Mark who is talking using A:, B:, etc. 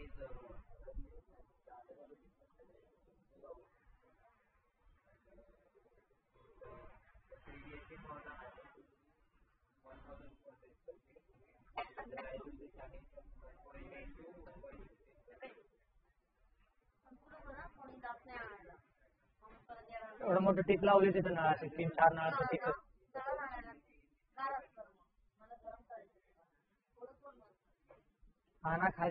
A: एवढं मोठं टीप लावली तिथं नळाची 3-4 नळाचं टीप. हा ना, खाली